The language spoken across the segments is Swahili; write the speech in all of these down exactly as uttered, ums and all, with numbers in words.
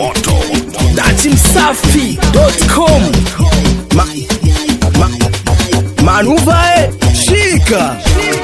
moto dati msafi dot com. Ma, ma, Manuvae shika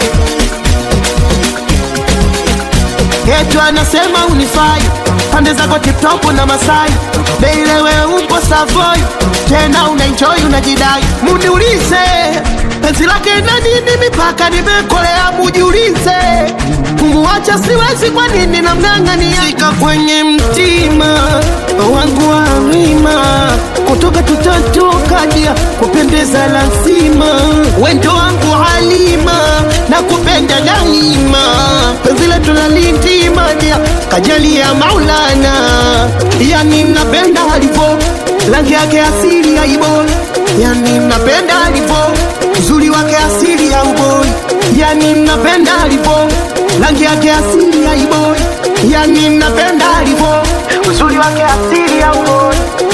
Yetu anasema unifai pande zako TikTok na Masai. Beilewe upo Savoy tena unaenjoy unajidai. Muniulize penzi lake na nini mipaka nimekolea. Mujiulize kumuacha siwezi kwa nini na mng'ang'ania. Sika kwenye mtima wangu wa rima kutoka tutatoka dia kupendeza lazima. Wendo wangu halima na kupenda daima. Penzi letu lalindima dia kajali ya Maulana. Yani napenda halivo rangi yake asili ya iboi. Yani napenda halivo uzuri wake asili ya uboi. Yani napenda halivo rangi yake asili ya iboi. Yani napenda halivo uzuri wake asili ya uboi.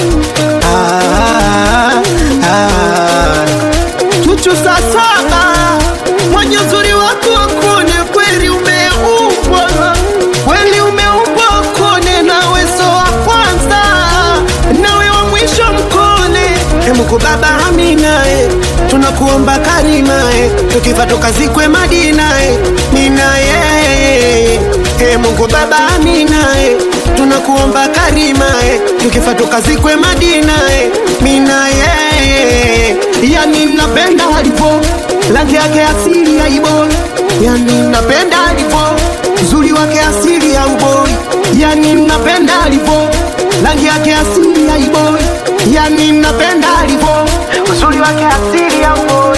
Ah, ah, Chuchu saa saba mwenye uzuri wako wakone. Kweli umeumbwa, kweli umeumbwa wakone. Nawe so wa kwanza, nawe wa mwisho mkone. Emuko baba aminae, tunakuomba karimae. Tukifa tukazikwe Madinae, ninae. Emuko baba aminae, tunakuomba karimae. Tukifa tukazikwe Madinae, minae. Yani napenda halivo rangi yake asili ya iboi. Yani napenda halivo uzuri wake asili ya uboi. Yani napenda halivo rangi yake asili ya iboi. Yani napenda halivo uzuri wake asili ya uboi.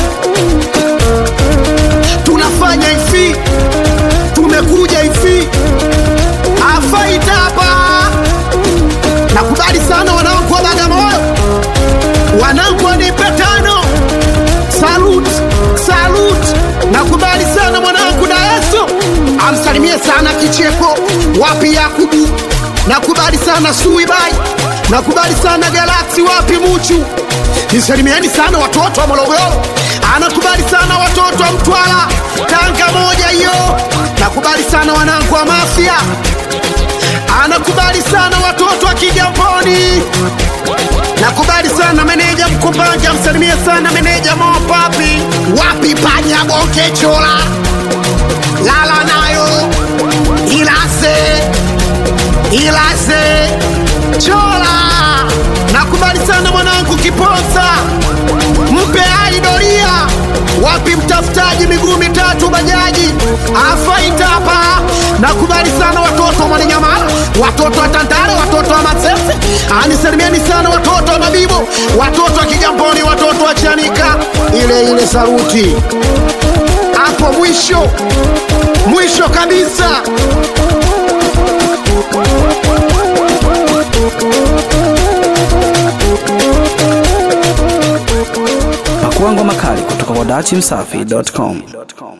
Tunafanya hivi, tumekuja hivi, afaita hapa. Nakubali sana wanangu wa Bagamoyo, wanangu wa Nipetano. Salute, salute. Nakubali sana mwanangu Daeso, amsalimie sana Kicheko, wapi Yakubu. Nakubali sana Suibai, nakubali sana Galaxy, wapi Muchu. Nisalimieni sana watoto wa Morogoro, anakubali sana watoto wa Mtwara, Tanga moja hiyo. Nakubali sana wanangu wa Mafia, anakubali sana watoto wa Kigamboni. Nakubali sana meneja Mkumbanja, msalimie sana meneja Mopapi, wapi Panya Boke Chola, lala nayo Ilase, Ilase Chola. Nakubali sana mwanangu Kiposa, mpe aidoria, wapi mtafutaji miguu mitatu bajaji, afaita hapa. Nakubali sana watoto wa Mwananyamala, watoto wa Tandale, watoto wa Masese. Anisalimieni sana watoto wa Mabibo, watoto wa Kigamboni, watoto wa Chanika. Ile ile saluti hapo mwisho, mwisho kabisa. Makuango makali kutoka kwa dati msafi dot com.